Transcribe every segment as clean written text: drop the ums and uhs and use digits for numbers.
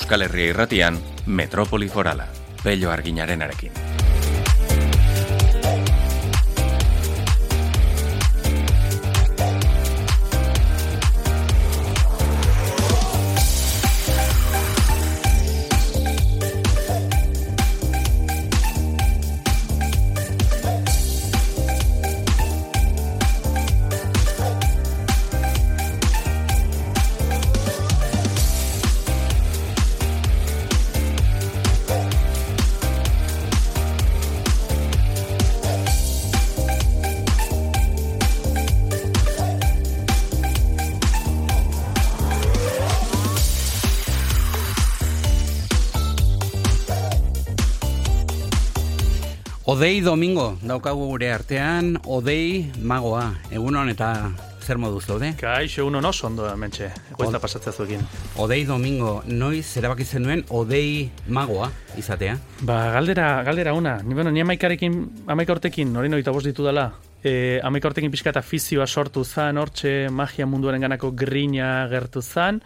Euskal Herria Irratian, Metropoli Forala, Pello Arguinarenarekin. Odei Domingo daukagu gure artean, Odei Magoa. Egunon eta zer moduz daude? Kaixo, egunon oso ondo hementxe, goizta pasatzea zuekin. Odei Domingo, noiz erabaki zenuen Odei Magoa izatea? Galdera una. Ni 11 urtekin, orain 25 ditu dela. 11 urtekin pixka eta afizioa sortu zan, hortxe magia munduaren ganako grina gertu zan,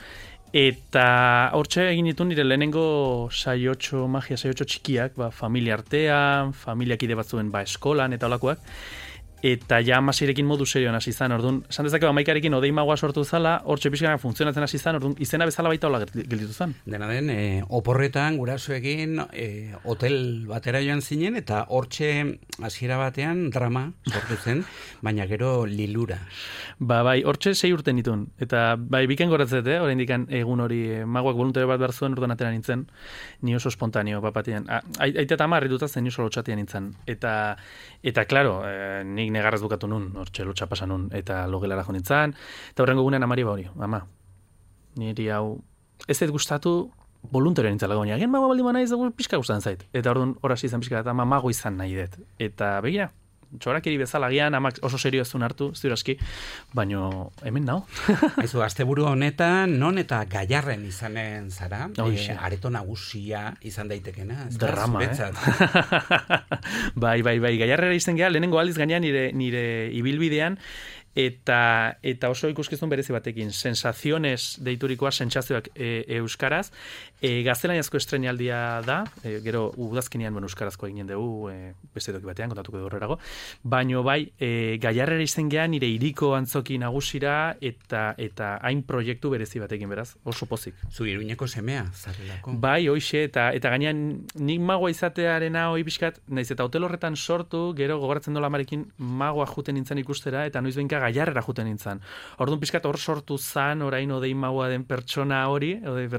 eta hortxe egin ditu nire lehenengo magia saiotxo txikiak, familia artean, familiakide batzuen eskolan eta olakoak, eta ja amasirekin modu serioan hasi zan, orduan, esan dezake 11 Odei Magoa sortu zala, hortxe pixka funtzionatzen hasi zan, orduan, izena bezala baita hola gelditu zan. Dena den, oporretan gurasoekin hotel batera joan zinen, eta hortxe hasiera batean drama sortu zen, baina gero lilura. Bai, hortxe 6 urte nituen, eta biken goratzet, orain dikan egun hori magoak voluntario bat behar zuen, orduan atera nintzen, ni oso espontaneo, papatien. Aita eta amarri dutazen, ni oso lotxatian nintzen. Eta klaro, nik negarraz bukatu nun, hortxe lotxa pasa nun, eta logelara jo nintzen, eta horrengo gunean amari hori, ama, niri hau, ez zait gustatu, voluntario nintzen lagonia, gen magoa baldin naiz dugu pixka gustatzen zait. Eta orduan horasi izan pixka, eta mago izan nahi dut. Eta begira, txorakeri bezala gian, amak oso serio ez duen hartu, ziuraski, baino hemen nao. Aizu, asteburu honetan, non eta Gaiarren izanen zara, areto nagusia izan daitekena. Drama, Bai, Gaiarrera izan geha, lehenengo aldiz gainean nire ibilbidean, eta oso ikuskizun berezi batekin, sensaziones deiturikoa, sentsazioak euskaraz, gaztelaniazko estrenaldia da, gero udazkenean euskarazko eginen dugu, beste doki batean, kontatuko dugu horrerago, baino bai, Gaiarrera izan geha nire hiriko antzoki nagusira, eta hain proiektu berezi batekin, beraz, oso pozik. Zu Iruñeko semea, zarelako. Bai, hoxe, eta gainean nik magoa izatearena hoi pixkat, naiz eta hotel horretan sortu, gero gogoratzen dola amarekin magoa juten nintzen ikustera, eta noiz behinka Gaiarrera juten nintzen. Orduan pixkat hor sortu zan, orain Odei Magoa den pertsona hori,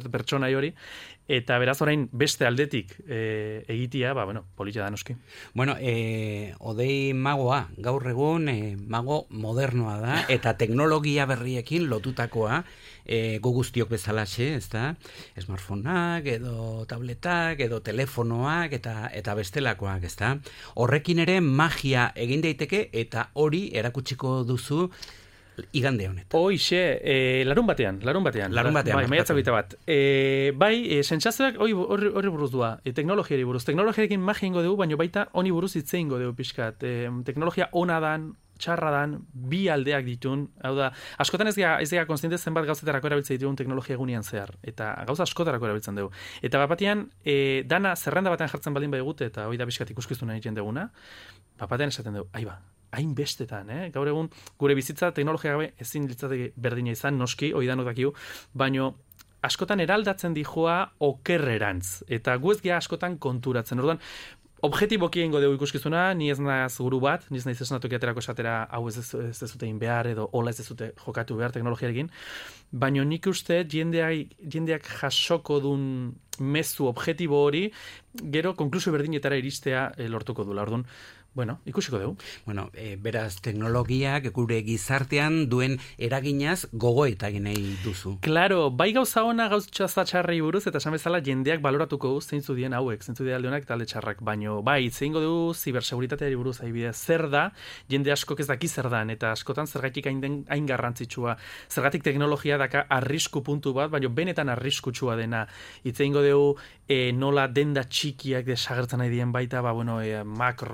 eta beraz orain beste aldetik egitia, polita da noski. Bueno, Odei Magoa, gaur egun mago modernoa da, eta teknologia berriekin lotutakoa, gu guztiok bezalaxe, ezta? Smartphoneak, edo tabletak, edo telefonoak, eta bestelakoak, ezta? Horrekin ere magia egin daiteke, eta hori erakutsiko duzu igande honetan. Hoixe, larun batean. Bai, maiatzak bat. Sentsazioak horri buruz dua, teknologiari buruz. Teknologiarekin magia ingo dugu, baina baita honi buruz hitze ingo dugu pixkat. Teknologia ona dan, txarra dan, bi aldeak ditun, hau da, askotan ez gara konstiente zenbat gauzetarako erabiltzen ditugun teknologia egunean zehar, eta gauza askotarako erabiltzen dugu. Eta batean, dana zerrenda batean jartzen baldin badigute, eta hori da pixkat ikuskizuna egiten duguna, batean esaten dugu, hain bestetan, gaur egun gure bizitza teknologia gabe ezin litzateke berdina izan, noski, hori danok dakigu, baino askotan eraldatzen dijoa okerrerantz, eta gu ez gea askotan konturatzen, orduan, objetiboki egingo dugu ikuskizuna, ni ez naiz guru bat, ni ez naiz esnatoki aterako esatera hau ez dute egin behar, edo hola ez dute jokatu behar teknologiarekin, baina nik uste jendeak jasoko duen mezu objetibo hori, gero konklusio berdinetara iristea lortuko dula, orduan, ikusiko dugu. Beraz, teknologiak gure gizartean duen eraginaz gogoeta nahi duzu. Claro, bai gauza ona gauza txarrei buruz, eta esan bezala jendeak baloratuko du zeintzu dien hauek, zeintzu dien alde honak eta alde txarrak, baino bai, zeingo dugu ziberseguritateari buruz adibidez zer da, jende askok ez daki zer dan, eta askotan zergatik hain garrantzitsua, zergatik teknologia daka arrisku puntu bat, baino benetan arriskutsua dena, itzeingo dugu nola denda txikiak desagertzen nahi dien baita, makro denda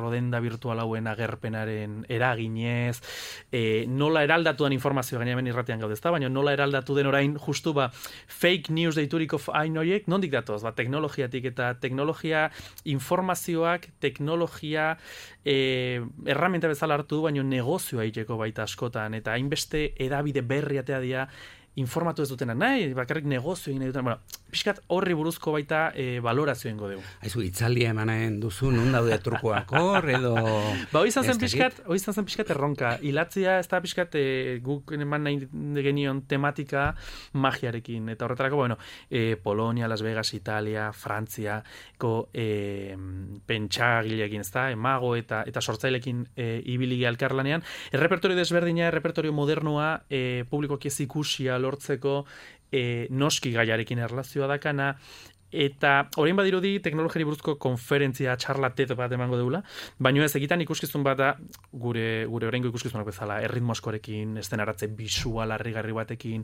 virtual hauen agerpenaren eraginez, nola eraldatuan informazioa gaina hemen irratean gaude, ezta? Baina nola eraldatu den orain justu fake news deituriko hain horiek, nondik datoz? Teknologiatik eta teknologia informazioak, teknologia erramenta bezala hartu, baina negozioa iteko baita askotan, eta hainbeste edabide berriatea dira informatu ez dutenak nahi, bakarrik negozio egin duten, pixkat horri buruzko baita valorazio ingo dugu. Haizu, itzaldia emanen duzu, nun daude turkoak hor, edo... hoi izan zen pixkat erronka. Ilatzia, ez da pixkat guk eman nahi genion tematika magiarekin. Eta horretarako, Polonia, Las Vegas, Italia, Frantziako pentsagileekin, ez da, mago eta sortzailekin ibili elkarlanean. Errepertorio desberdina, errepertorio modernoa, publikoak ez ikusia lortzeko noski gaiarekin erlazioa dakana, eta orain badirudi teknologiari buruzko konferentzia, charla TED bat emango deula, baina ez egitan ikuskizun bat da, gure oraingo ikuskizunak bezala, erritmo askorekin, eszenaratze visual harrigarri batekin,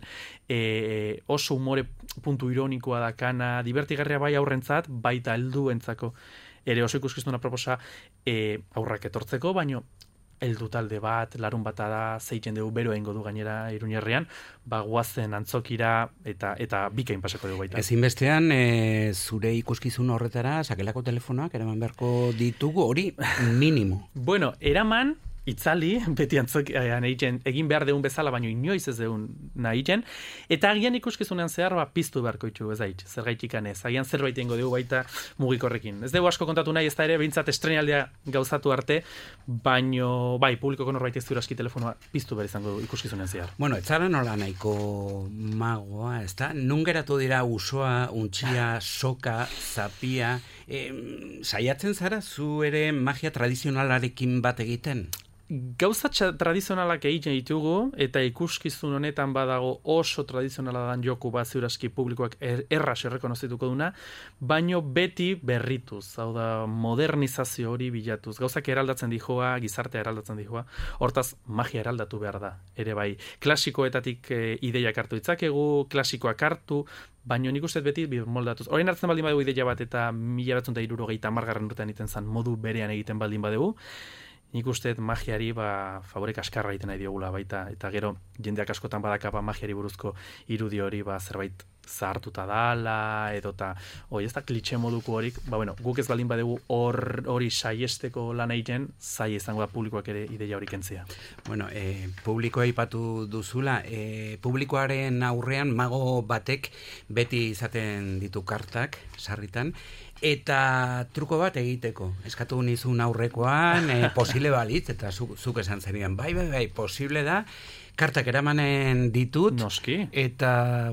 oso umore puntu ironikoa dakana, divertigarria bai aurrentzat, baita helduentzako ere oso ikuskizuna proposa aurrak etortzeko, baina heldu talde bat, larun bata da, zeitzen dugu bero egingo du gainera Iruñerrian, guazen antzokira eta bikain pasako dugu baita. Ezinbestean, zure ikuskizun horretara, sakelako telefonoak eraman beharko ditugu, hori minimo. Eraman, itzali, beti antzokian egin behar deun bezala, baino inoiz ez deun nahi jen, eta agian ikuskizunean zehar piztu beharko itxu, ez daitz, zergaitik anez, agian zerbait ingo dugu baita mugikorrekin. Ez dugu asko kontatu nahi, ez da ere, behintzat estrenaldia gauzatu arte, baino, publikoko norbait ez duraski telefonoa piztu behar izango du ikuskizunean zehar. Ez zara nola nahiko magoa, ez da? Nun geratu dira usoa, untxia, soka, zapia, saiatzen zara zu ere magia tradizionalarekin bat egiten? Gauza tradizionalak egiten ditugu, eta ikuskizun honetan badago oso tradizionala dan joku bat ziurazki publikoak erraz errekonozituko duna, baino beti berrituz, hau da modernizazio hori bilatuz. Gauzak eraldatzen dijoa, gizartea eraldatzen dijoa, hortaz magia eraldatu behar da. Ere bai, klasikoetatik ideiak hartu ditzakegu, klasikoak hartu, baina nik uste beti moldatuz. Orain hartzen baldin badegu ideia bat eta 1960 urtean egiten zen modu berean egiten baldin badegu, nik uste magiari favore kaskarra egiten nahi diogula baita, eta gero jendeak askotan badaka magiari buruzko irudi hori zerbait zahartuta dala, edota ez da klitxe moduko horik, guk ez baldin badegu hori saiesteko lan egiten, zai izango da publikoak ere ideia horik entzia. Publikoa aipatu duzula, publikoaren aurrean mago batek beti izaten ditu kartak, sarritan, eta truko bat egiteko. Eskatu nizun aurrekoan, posible balitz, eta zuk esan zenidan, bai, posible da, kartak eramanen ditut. Noski. Eta,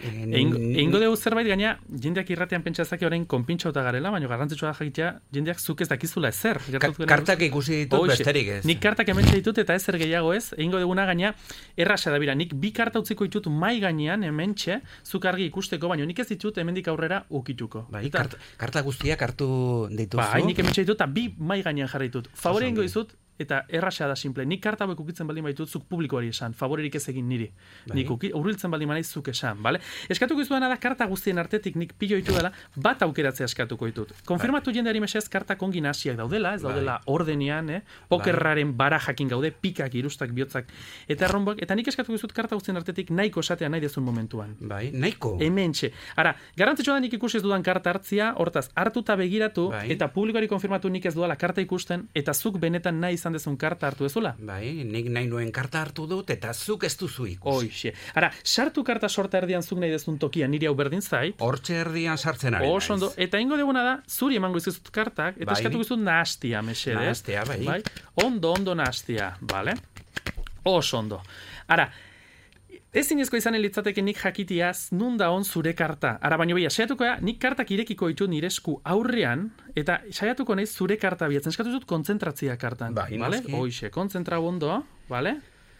Eingo dugu zerbait gaina, jendeak irratean pentsazake orain konpintxauta garela, baina garrantzitsua da jakitea, jendeak zuk ez dakizula ezer. Kartak ikusi ditut besterik ez. Nik kartak hementxe ditut eta ezer gehiago ez, eingo duguna gaina, erraza da bira, nik bi karta utziko ditut mai gainean hementxe, zuk argi ikusteko, baina nik ez ditut hemendik aurrera ukituko. Karta guztiak hartu dituzu? Nik hementxe ditut eta bi mai gainean jarri ditut. Favore eingo dizut, eta erraxea da simple. Nik karta hauek ukitzen baldin baitut, zuk publikoari esan, favorerik ez egin niri. Nik urriltzen baldin manaiz zuk esan, bale? Eskatuko izuena da, karta guztien artetik nik pilo ditu dela, bat aukeratzea eskatuko ditut. Konfirmatu jendeari mesez, kartak ongi nahasiak daudela, ez daudela ordenean, pokerraren barajakin gaude, pikak, irustak, bihotzak, eta erronbok, eta nik eskatuko izut karta guztien artetik nahiko esatea nahi dezun momentuan. Nahiko? Hementxe. Ara, garantzitsua da nik ikusi ez dudan karta hartzia, hortaz, hartuta begiratu, eta publikoari konfirmatu nik ez dudala karta ikusten, eta zuk benetan nahi izan dezun karta hartu ezula? Nik nahi nuen karta hartu dut, eta zuk ez duzu ikusi. Oixe. Ara, sartu karta sorta erdian zuk nahi dezun tokian, niri hau berdin zait. Hortxe erdian sartzen ari naiz. Ondo, eta ingo deguna da, zuri emango izuzut kartak, eta eskatuko izut nahastia, mesedez. Nahastia, bai. Ondo nahastia, bale? Oso ondo. Ara, ezinezko izanen litzateke nik jakitiaz nun da on zure karta. Ara, baino beha, saiatuko nik kartak irekiko ditu nire esku aurrean, eta saiatuko naiz zure karta biatzen. Eskatu dut kontzentratzia kartan. Vale? Hoixe, kontzentra ondo, vale?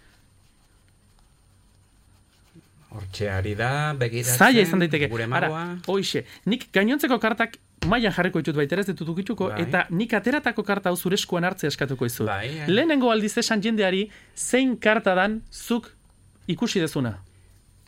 Hortxe ari da, begiratzen, zaila izan daiteke. Gure magoa. Ara, hoixe, nik gainontzeko kartak mailan jarriko ditut baita ez ditut ukituko, eta nik ateratako karta hau zure eskuan hartzea eskatuko izut. Lehenengo aldiz esan jendeari, zein karta dan zuk ikusi dezuna.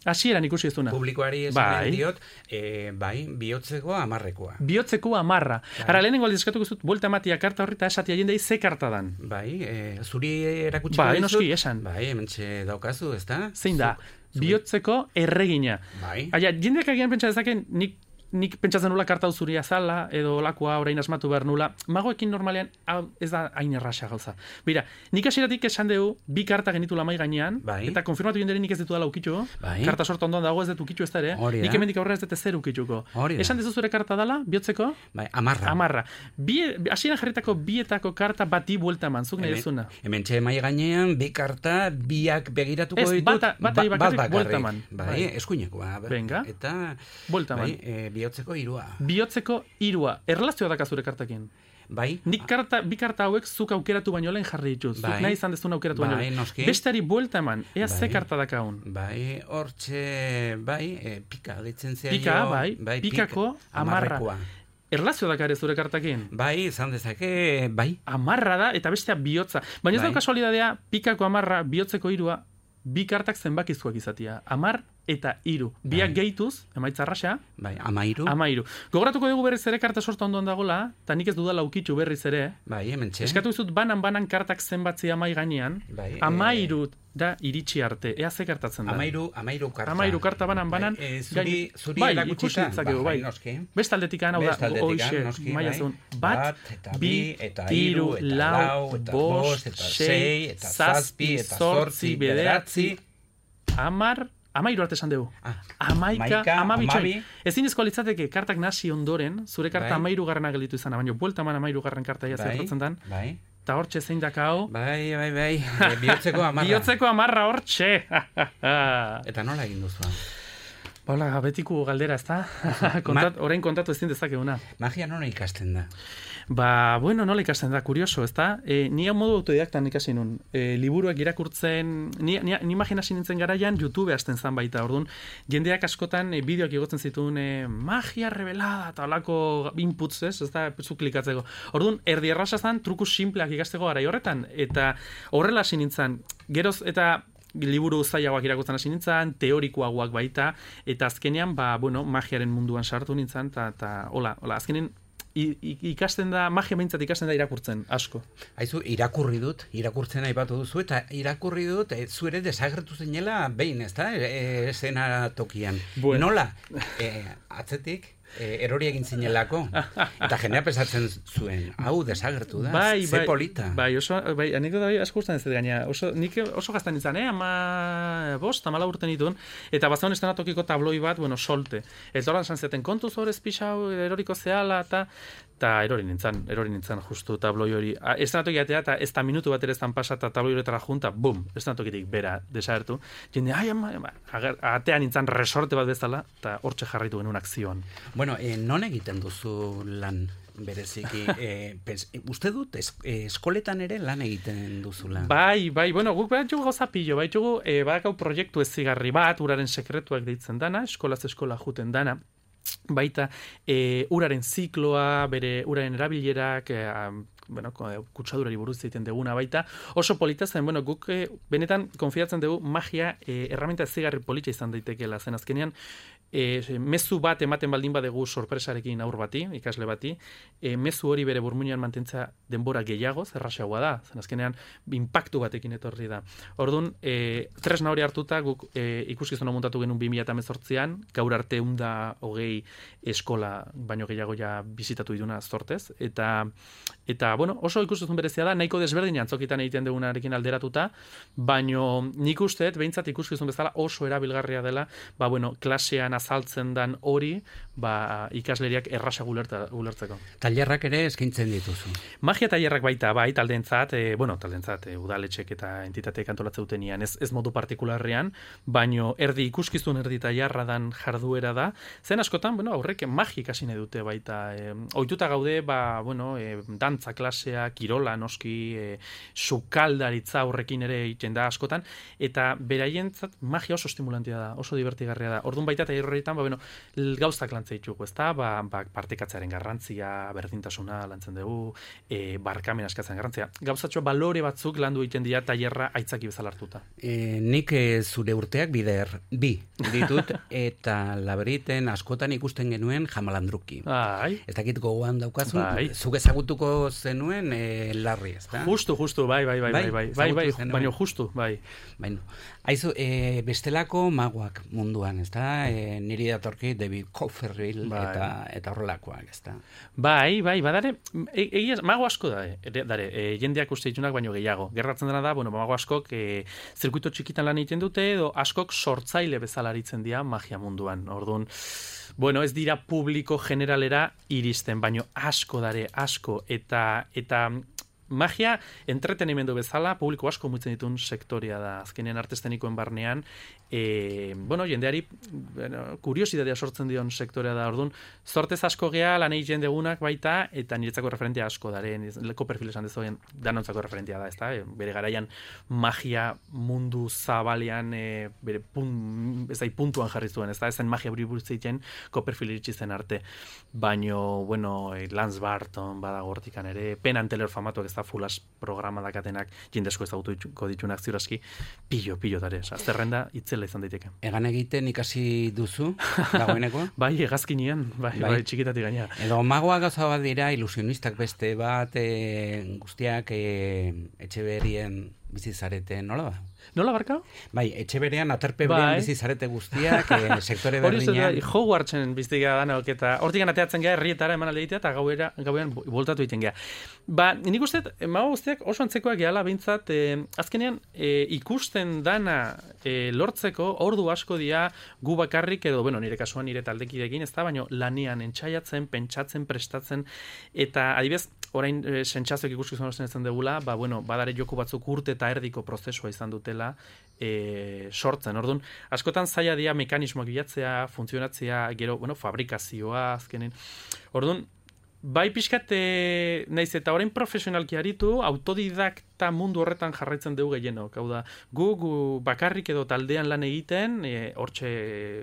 Hasieran ikusi ez duna. Publikoari esan diot, bihotzeko 10-ekoa. Bihotzeko 10. Ara, lehenengo aldiz eskatuko zut, buelta ematia karta horri eta esatia jendei ze karta dan. Zuri erakutsiko dizut. Noski, esan. Hementxe daukazu, ezta? Zein da, bihotzeko erregina. Jendeak agian pentsa dezaken, nik pentsatzen nula karta zuria zala, edo lakoa orain asmatu behar nula. Magoekin normalean, ez da hain erraxa gauza. Bira, nik hasieratik esan dugu, 2 karta genitula mai gainean, eta konfirmatu jendere nik ez ditu dala ukitu. Karta sorta ondoan dago ez dut ukitu ez da ere. Nik hemendik aurrera ez dut zer ukituko. Esan dizu zure karta dala, bihotzeko? 10. Hasieran jarritako 2etako karta bati buelta eman, zuk nahi duzuna. Hementxe mai gainean, 2 karta, 2ak begiratuko ditut. Bat bakarrik buelta eman. Eskuinekoa. Venga, buelta eman. Bihotzeko 3. Bihotzeko 3. Erlazioa daka zure kartakin. Nik 2 karta hauek zuk aukeratu baino lehen jarri dituz. Zuk nahi izan dezuna aukeratu baino lehen. Besteari buelta eman, ea ze karta dakaun. Hortxe, pika ditzen zea. Pika, pikako 10. Erlazio dakare zure kartakin? Izan dezake, 10 da, eta bestea bihotza. Baina ez da kasualidadea, pikako 10, bihotzeko 3, 2 kartak zenbakizkoak izatia. 10 eta 3. 2ak gehituz, emaitza arraxa. 13. Gogoratuko dugu berriz ere karta sorta ondoan dagola, eta nik ez dudala ukitxu berriz ere. Hementxe. Eskatu dizut banan kartak zenbatzia mai gainean. 13 da iritsi arte. Ea ze kartatzen da. 13 karta. 13 karta banan. Zuri erakutsita. Beste aldetikan, hau da, hoxe, maia zeun. 1, 2, eta 3, eta 4, eta 5, eta 6, eta 7, eta 8, 9, 10, 13 arte esan dugu. 11, 12. Ezin ezko litzateke kartak nasi ondoren, zure karta 13 gelditu izana, baina buelta eman 13 karta ia zertatzen dan. Eta hortxe zein dakao. Bihotzeko 10. Bihotzeko 10 hortxe. Eta nola egin duzu? Hola, betiko galdera, ez da? Orain kontatu ezin dezakeguna. Magia nola ikasten da? Nola ikasten da, kurioso, ez da? Ni modu autodidaktan ikasi nun. Liburuak irakurtzen, ni imaginasi nintzen garaian YouTube hasten zan baita, orduan, jendeak askotan bideoak igotzen zituen magia revelada, eta olako inputs, ez da, zu klikatzeko. Orduan, erdi erraza zan, truku simpleak ikasteko garai horretan, eta horrela hasi nintzen, geroz, eta liburu zailagoak irakurtzen hasi nintzen, teorikoagoak baita, eta azkenean, magiaren munduan sartu nintzen, eta hola, azkenean, ikasten da, magia behintzat ikasten da irakurtzen, asko. Haizu, irakurtzen aipatu duzu, eta irakurri dut, zu ere desagertu zenela behin, ez da, esena tokian. Nola, atzetik, erori egin zinelako, eta jendea pesatzen zuen, hau desagertu da, ze polita. Anekdota asko gustan ez gaina, nik oso gaztan izan, 14 urten dituen, eta bazaun estenatokiko tabloi bat, solte. Ez doran zantzeten, kontuz horrez pixau, eroriko zehala, eta erori nintzen justu tabloi hori. Estenatoki atea, eta ez da minutu bat ere ez pasa, eta tabloi horretara junta, bum, estenatokitik bera desagertu. Jende, atea nintzen resorte bat bezala, eta hortxe jarraitu genuen akzioan. Non egiten duzu lan bereziki? Uste dut, eskoletan ere lan egiten duzula? Guk behar jugu gauza pillo, badakau proiektu ezigarri bat, uraren sekretuak deitzen dana, eskolaz eskola juten dana, baita uraren zikloa, bere uraren erabilerak, kutsadurari buruz egiten deguna baita, oso polita zen, guk benetan konfiatzen dugu magia erramenta ezigarri politxa izan daitekeela, zen azkenean, mezu bat ematen baldin badegu sorpresarekin aur bati, ikasle bati, mezu hori bere burmuinean mantentzea denbora gehiago, zerraxagoa da, zen azkenean inpaktu batekin etorri da. Orduan, tresna hori hartuta, guk ikuskizuna montatu genuen 2018an, gaur arte 120 eskola baino gehiago ja bizitatu iduna zortez, eta oso ikuskizun berezia da, nahiko desberdin antzokitan egiten dugunarekin alderatuta, baino nik usteet, behintzat ikuskizun bezala oso erabilgarria dela, klasean azaltzen dan hori, ikasleriak erraza gulertzeko. Tailerrak ere eskaintzen dituzu? Magia tailerrak baita, taldentzat, udaletxek eta entitateek antolatzen dutenian, ez modu partikularrean, baino erdi ikuskizun erdi tailerra dan jarduera da, zen askotan, aurrek magia ikasi nahi dute baita, ohituta gaude, dantza klasea, kirola noski, sukaldaritza horrekin ere egiten da askotan, eta beraientzat magia oso estimulantia da, oso divertigarria da. Orduan baita eta horretan, gauztak lantzea ditugu, ezta? Partekatzearen garrantzia, berdintasuna lantzen dugu, barkamen askatzen garrantzia. Gauzatxo balore batzuk landu egiten dira tailerra aitzaki bezala hartuta. Nik zure urteak bi ditut, eta laberiten askotan ikusten genuen Jamalandruki. Ez dakit gogoan daukazun, zuk ezagutuko zenuen Larri, ezta? Justu, bai, baina justu, bai. Aizu, bestelako magoak munduan, ezta? Niri datorki David Copperfield eta horrelakoak, ezta? Bai, badare, mago asko dare, jendeak uste ditunak baino gehiago. Gerratzen dena da, mago askok zirkuito txikitan lan egiten dute, edo askok sortzaile bezala aritzen dira magia munduan. Orduan, ez dira publiko generalera iristen, baino asko dare, asko, eta magia entretenimendu bezala publiko asko muitzen ditun sektoria da. Azkenean artestenikoen barnean, jendeari kuriosidadea sortzen dion sektorea da. Orduan, zortez asko gea lan egiten degunak baita, eta niretzako referentia asko dare. Copperfield esan dezoen danontzako referentia da, ezta? Bere garaian magia mundu zabalean bere puntuan jarri zuen, ezta? Ezen magia buruz egiten Copperfield iritsi zen arte. Baino, Lance Barton badago hortikan ere, Penn and Teller famatuak, ez da Fulas programa dakatenak jendesko ezagutuko ditunak ziurazki, pillo dare, zerrenda itzela izan daiteke. Egan egiten ikasi duzu, dagoeneko? Bai, hegazkinean, bai, txikitatik gaina. Edo magoa gauza bat dira, ilusionistak beste bat, guztiak Etxeberrien bizizarete, nola da? Nola barka? Bai, Etxeberean aterpe berean bizizarete guztiak, sektore berdinean. Hori Hogwartsen biztiga danok, eta hortik anateatzen gara herrietara eman alde eta gauean voltatu egiten gara. Nik uste, mago guztiak oso antzekoak gehala behintzat, azkenean ikusten dana lortzeko ordu asko dira gu bakarrik edo, nire kasuan nire taldekidekin, ez da, baina lanean entxaiatzen, pentsatzen, prestatzen, eta adibidez, orain sentsazioak ikuskizun horzen ezen degula, badare joku batzuk urte eta erdiko prozesua izan dutela sortzen. Orduan, askotan zaila dira mekanismoak bilatzea, funtzionatzea, gero, fabrikazioa, azkenen. Orduan, bai pixkat, naiz eta orain profesionalki aritu, autodidakta mundu horretan jarraitzen dugu gehienok. Hau da, gu bakarrik edo taldean lan egiten, hortxe,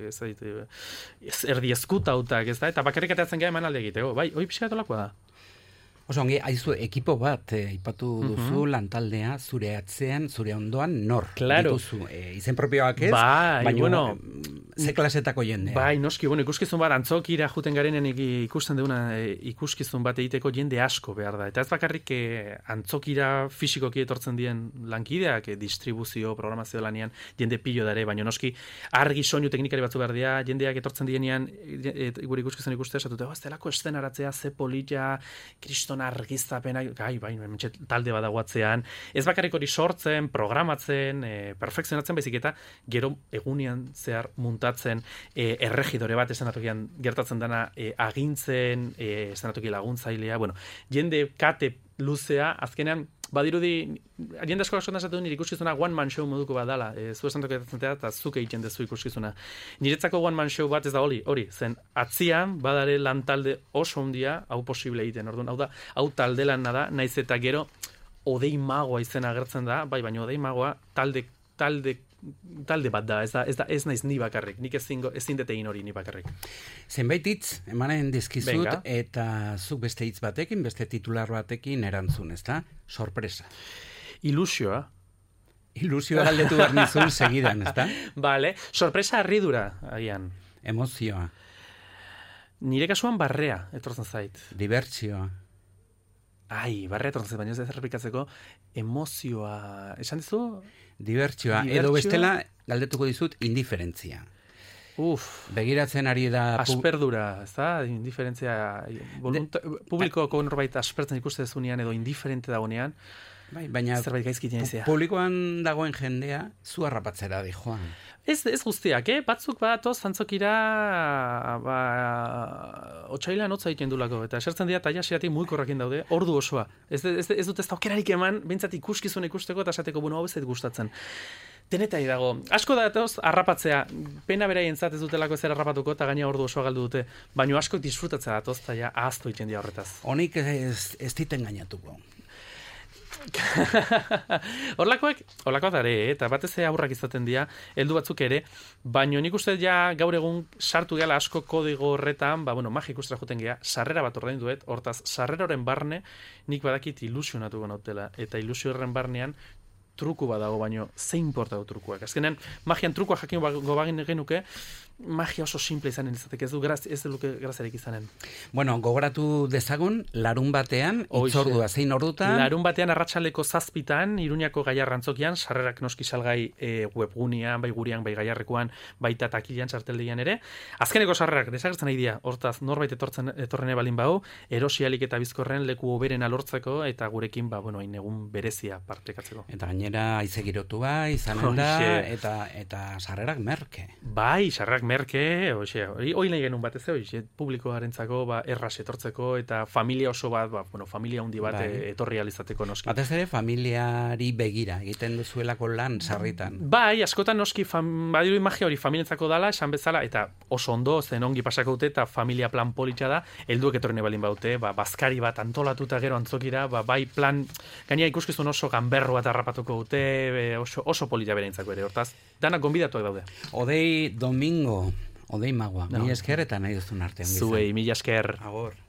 erdi eskutautak, ez da, eta bakarrik ateatzen gara eman alde egiteko. Bai, hori pixkat olakoa da. Oso, aizu, ekipo bat, ipatu duzu, lantaldea, zure atzean, zure ondoan, nor dituzu. Izen propioak ez, baina ze klasetako jendea. Bai, noski, ikuskizun bat, antzokira juten garenean ikusten duguna ikuskizun bat egiteko jende asko behar da. Eta ez bakarrik antzokira fisikoki etortzen dien lankideak, distribuzio, programazio lanean, jende pilo dare, baina noski, argi soinu teknikari batzu behar dira, jendeak etortzen dienean, gure ikuskizun ikustea, esatute, ez delako eszenaratzea, ze polita, kriston argiztapenak, bai, talde badagoatzean, ez bakarrik hori sortzen, programatzen, perfekzionatzen, baizik eta gero egunean zehar muntatzen, erregidore bat esanatokian gertatzen dana agintzen, esanatoki laguntzailea, jende kate luzea, azkenean, badirudi, jende asko askotan esatu nire ikuskizuna one man show moduko bat dala, zu esanatokiatzen eta zuk egiten dezu ikuskizuna. Niretzako one man show bat ez da hori, zen atzian badare lan talde oso ondia, hau posible egiten, orduan, hau talde lan nada, naiz eta gero Odei Magoa izena agertzen da, baina Odei Magoa talde bat da, ez naiz ni bakarrik, nik ezin dut egin hori ni bakarrik. Zenbait hitz emanen dizkizut, eta zuk beste hitz batekin, beste titular batekin erantzun, ez da? Sorpresa. Ilusioa galdetu behar nizun segidan, ez da? Vale, sorpresa harridura, agian. Emozioa. Nire kasuan barrea, etortzen zait. Dibertsioa. Barrea etortzen zait, baina ez errepikatzeko, emozioa, esan dizu? Dibertsioa, edo bestela galdetuko dizut indiferentzia. Begiratzen ari da... Asperdura, ez da? Indiferentzia... Publikoko norbait aspertzen ikuste dezunean edo indiferente dagoenean, baina zerbait gaizki tinezea. Publikoan dagoen jendea zu harrapatzera di joan. Ez guztiak, batzuk batoz zantzokira otsailean hotza egiten dulako, eta esertzen dira taia xeratik mugikorrakin daude, ordu osoa. Ez dut ez da aukerarik eman, behintzat ikuskizun ikusteko eta esateko, hau ez gustatzen. Denetai dago. Asko datoz harrapatzea, pena beraientzat ez dutelako zer harrapatuko eta gaina ordu osoa galdu dute, baina asko disfrutatzea datoz eta ja ahaztu egiten dira horretaz. Honik ez diten gainatuko. Horlakoak dare, eta batez aurrak izaten dira, heldu batzuk ere, baina nik uste ja gaur egun sartu gala asko kodigo horretan, magia ikustera joten gea, sarrera bat ordaindu duet, hortaz, sarreraren barne, nik badakit ilusionatu nautela, eta ilusio horren barnean, truku badago, baino zein porta du trukuak. Azkenean, magian trukua jakin gobagin genuke, magia oso simple izanen izateke, ez duke graziarik izanen. Bueno, gogoratu dezagun, larun batean, itzordua, zein ordutan? Larun batean arratsaleko 7:00 Iruñako Gaiarrantzokian, sarrerak noski salgai webgunean, bai gurian, bai Gaiarrekoan, baita takilan sarteldegian ere. Azkeneko sarrerak desagertzen nahi dira, hortaz norbait etorren balin bau, erosialik eta bizkorren leku hoberen alortzeko, eta gurekin, hain egun berezia partekatzeko. Eta gainera, aizegirotua, izanen da, eta sarrerak merke. Bai, sarrerak merke, hori nahi genuen batez, publikoarentzako erraz etortzeko, eta familia oso bat, familia handi bat etorri alizateko noski. Batez ere, familiari begira, egiten duzuelako lan sarritan. Bai, askotan noski, badiru magia hori familientzako dala, esan bezala, eta oso ondo, zen ongi pasako dute, eta familia plan politxa da, helduek etorri balin baute, bazkari bat antolatuta gero antzokira, bai plan, gaina ikuskizun oso ganberro bat harrapatuko dute, oso polita bereintzako ere, hortaz, danak gonbidatuak daude. Odei Domingo, Odei Magua, mila esker eta nahi duzun artean. Zuei, mila esker. Agor.